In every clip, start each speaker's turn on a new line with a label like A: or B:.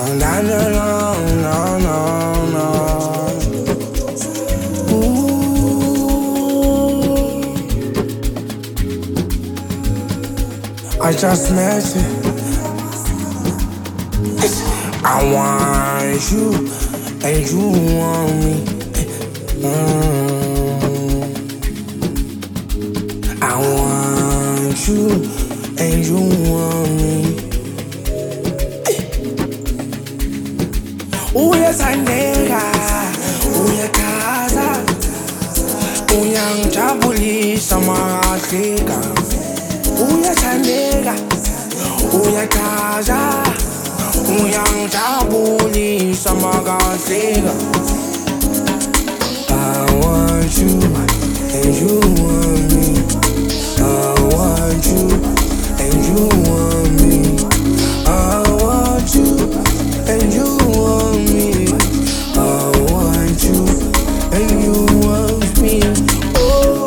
A: No, no, no, no, no. Ooh. I just met you. I want you, and you want me. I want you, and you want me. Uyathandeka, uyakhaza, uyangijabulisa makahleka. Uyathandeka, uyakhaza, uyangijabulisa makahleka. I want you, and you want me. I want you, and you want me. I want you, and you want me. I want you, and you want me. Oh.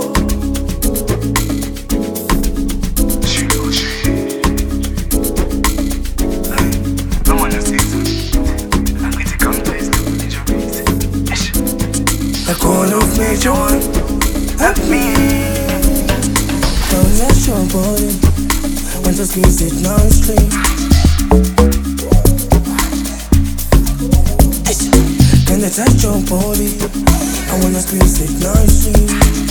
A: The call of Major One, help me. Don't let your body want to squeeze it non-string. Can I touch your body? I wanna squeeze it non-string.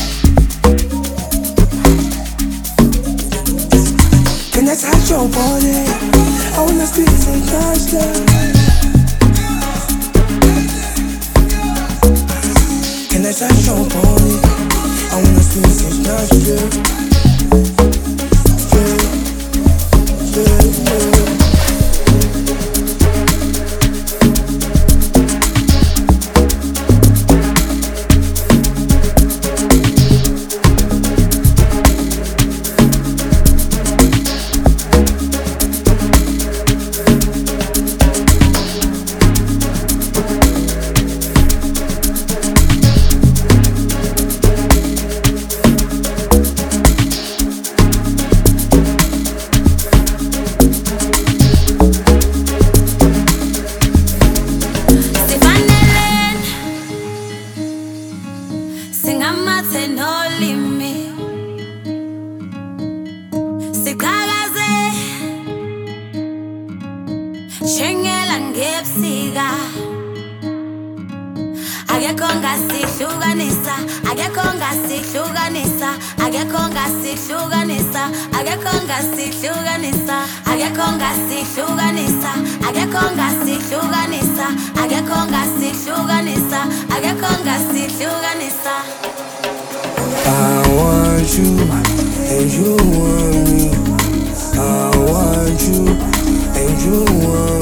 A: Can I touch your body? I wanna squeeze it non-string. Can I touch your body? I wanna squeeze it non-string.
B: Shengela ngebusika akekho ngasihlukanisa akekho ngasihlukanisa akekho ngasihlukanisa akekho ngasihlukanisa akekho ngasihlukanisa akekho ngasihlukanisa akekho ngasihlukanisa akekho ngasihlukanisa.
A: I want you, and you want me. I want you, and you want me.